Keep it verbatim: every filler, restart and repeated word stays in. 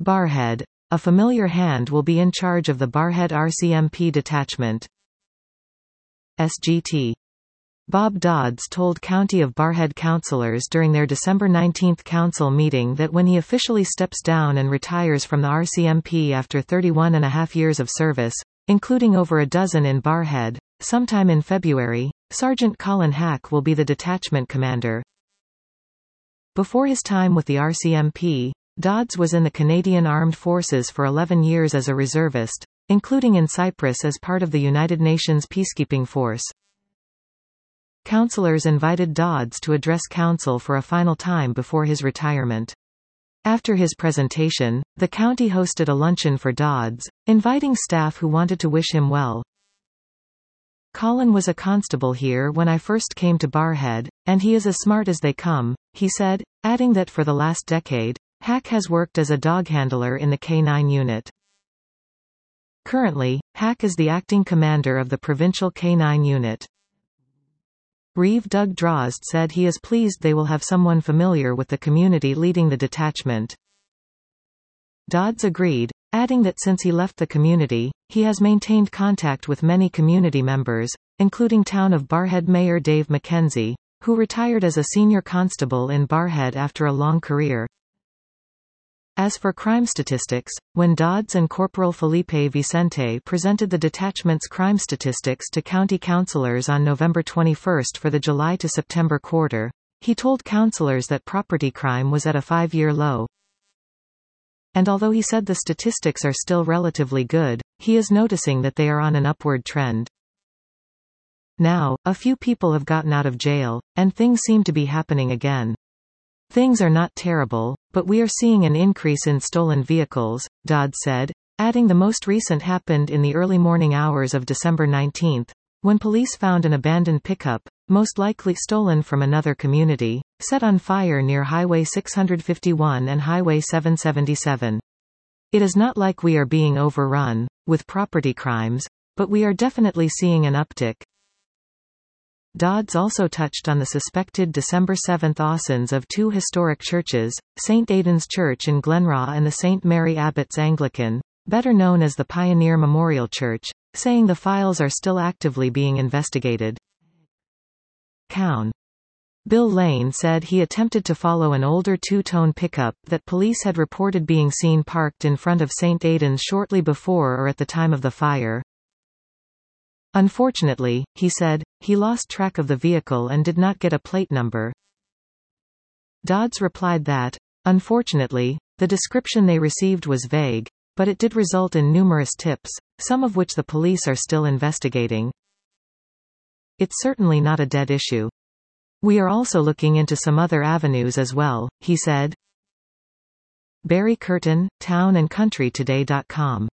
Barrhead. A familiar hand will be in charge of the Barrhead R C M P detachment. S G T. Bob Dodds told County of Barrhead councillors during their December nineteenth council meeting that when he officially steps down and retires from the R C M P after thirty-one and a half years of service, including over a dozen in Barrhead, sometime in February, Sergeant Colin Hack will be the detachment commander. Before his time with the R C M P, Dodds was in the Canadian Armed Forces for eleven years as a reservist, including in Cyprus as part of the United Nations peacekeeping force. Councillors invited Dodds to address council for a final time before his retirement. After his presentation, the county hosted a luncheon for Dodds, inviting staff who wanted to wish him well. Colin was a constable here when I first came to Barrhead, and he is as smart as they come, he said, adding that for the last decade, Hack has worked as a dog handler in the K nine unit. Currently, Hack is the acting commander of the provincial K nine unit. Reeve Doug Drozd said he is pleased they will have someone familiar with the community leading the detachment. Dodds agreed, adding that since he left the community, he has maintained contact with many community members, including Town of Barrhead Mayor Dave McKenzie, who retired as a senior constable in Barrhead after a long career. As for crime statistics, when Dodds and Corporal Felipe Vicente presented the detachment's crime statistics to county councillors on November twenty-first for the July to September quarter, he told councillors that property crime was at a five-year low. And although he said the statistics are still relatively good, he is noticing that they are on an upward trend. Now, a few people have gotten out of jail, and things seem to be happening again. Things are not terrible, but we are seeing an increase in stolen vehicles, Dodd said, adding the most recent happened in the early morning hours of December nineteenth, when police found an abandoned pickup, most likely stolen from another community, set on fire near Highway six fifty-one and Highway seven seventy-seven. It is not like we are being overrun with property crimes, but we are definitely seeing an uptick. Dodds also touched on the suspected December seventh arson of two historic churches, Saint Aidan's Church in Glenraw and the Saint Mary Abbots Anglican, better known as the Pioneer Memorial Church, saying the files are still actively being investigated. Cown. Bill Lane said he attempted to follow an older two-tone pickup that police had reported being seen parked in front of Saint Aidan's shortly before or at the time of the fire. Unfortunately, he said, he lost track of the vehicle and did not get a plate number. Dodds replied that, unfortunately, the description they received was vague, but it did result in numerous tips, some of which the police are still investigating. It's certainly not a dead issue. We are also looking into some other avenues as well, he said. Barry Curtin, town and country today dot com